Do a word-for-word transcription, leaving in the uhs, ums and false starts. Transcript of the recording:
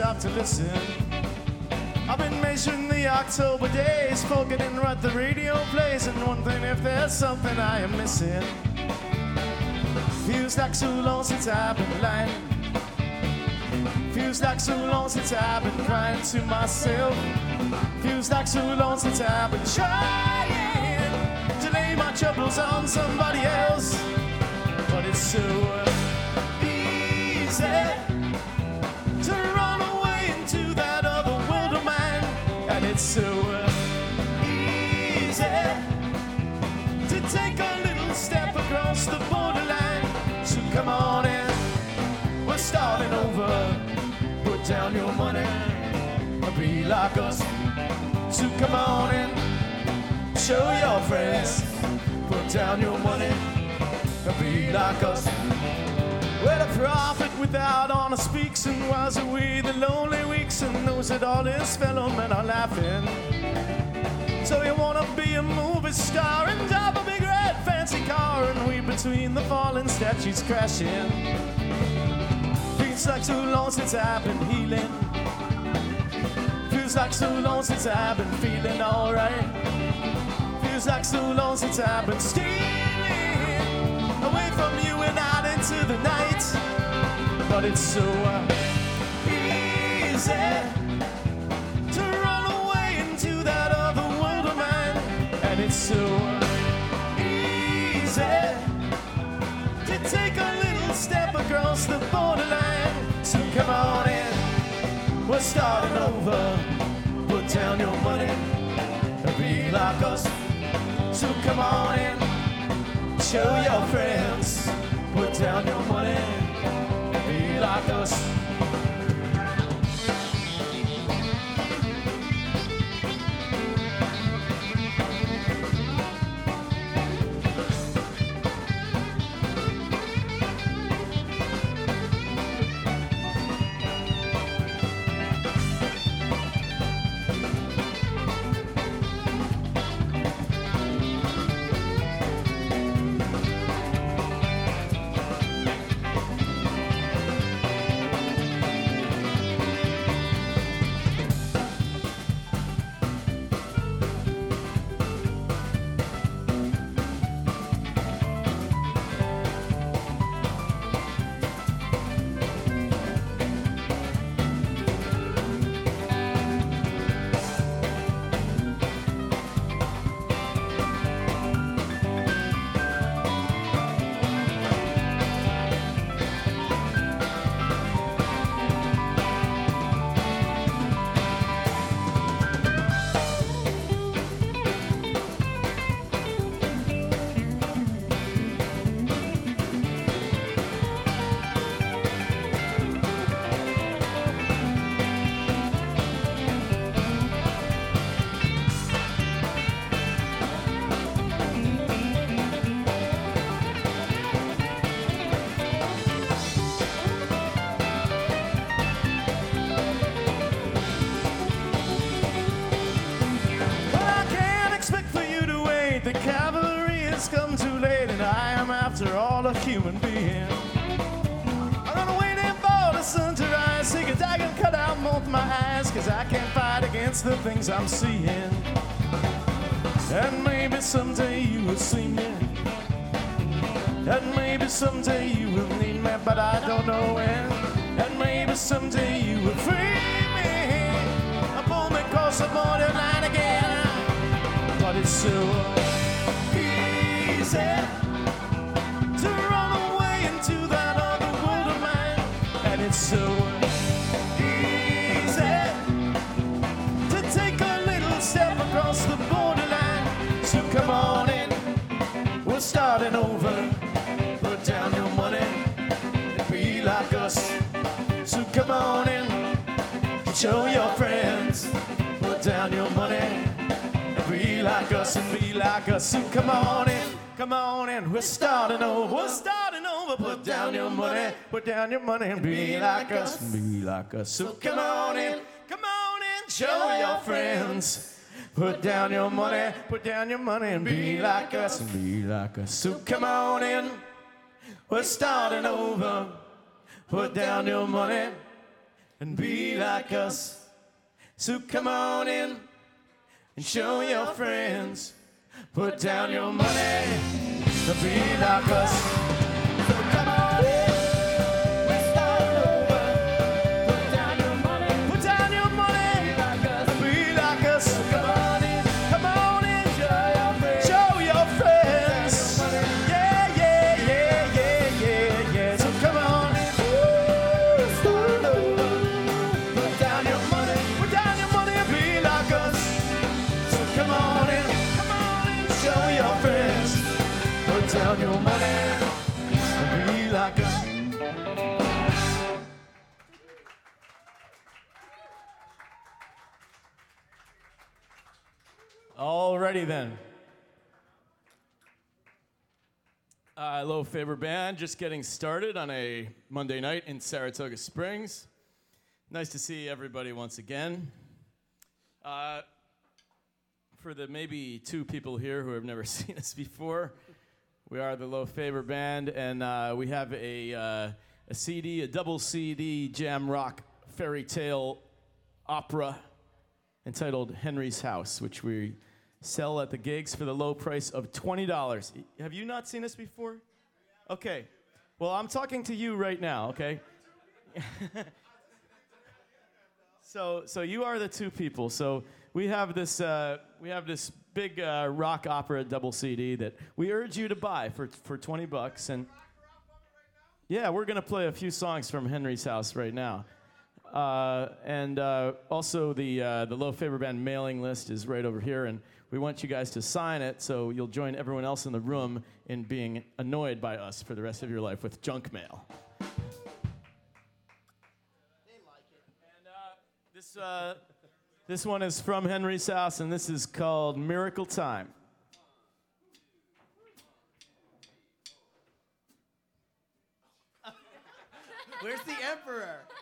stop to listen. I've been measuring the October days, forgetting what the radio plays, and wondering if there's something I am missing. Feels like so long since I've been lying. Feels like so long since I've been crying to myself. Feels like so long since I've been trying to lay my troubles on somebody else. But it's so easy to run away into that other world of mine. And it's so easy to take a little step across the borderline. So come on in, we're starting over. Put down your money, be like us. So come on in, show your friends. Put down your money, be like us. Well, the prophet without honor speaks and whiles away the lonely weeks and knows that all his fellow men are laughing. So you wanna be a movie star and drive a big red fancy car and weep between the fallen statues crashing. Feels like so long since I've been healing. Feels like so long since I've been feeling alright. Feels like so long since I've been stealing away from you and out into the night. But it's so uh, easy to run away into that other world of mine. And it's so uh, easy to take a little step across the borderline. So come on in, we're starting over. Put down your money and be like us. So come on in, show your friends. Put down your money and be like us. After all, a human being, I'm gonna wait for the sun to rise, so I can cut out both my eyes, cause I can't fight against the things I'm seeing. And maybe someday you will see me, and maybe someday you will need me, but I don't know when. And maybe someday you will free me, pull me across the borderline again. But it's so easy to run away into that other world of mine. And it's so easy to take a little step across the borderline. So come on in, we're starting over. Put down your money and be like us. So come on in, show your friends. Put down your money and be like us and be like us. So come on in. Come on in, we're starting over, we're starting over. Put down your money, put down your money and be like us, be like us. So come on in, come on in, show your friends. Put down your money, put down your money and be like us, and be like us. So come on in, we're starting over. Put down your money and be like us. So come on in and show your friends. Put down your money and be like us. So come on in. Down your money and be like us. Alrighty then. Uh, Low Favor Band just getting started on a Monday night in Saratoga Springs. Nice to see everybody once again. Uh, for the maybe two people here who have never seen us before, we are the Low Favor Band, and uh, we have a, uh, a C D, a double C D jam rock fairy tale opera entitled Henry's House, which we sell at the gigs for the low price of twenty dollars. Have you not seen us before? Okay. Well, I'm talking to you right now, okay? so so you are the two people. So we have this uh, we have this big uh, rock opera double C D that we urge you to buy for for twenty bucks. And yeah, we're gonna play a few songs from Henry's House right now. Uh, and uh, also the uh, the Low Favor Band mailing list is right over here, and we want you guys to sign it so you'll join everyone else in the room in being annoyed by us for the rest of your life with junk mail. They like it. And uh, this. Uh, This one is from Henry's House, and this is called Miracle Time. Where's the Emperor?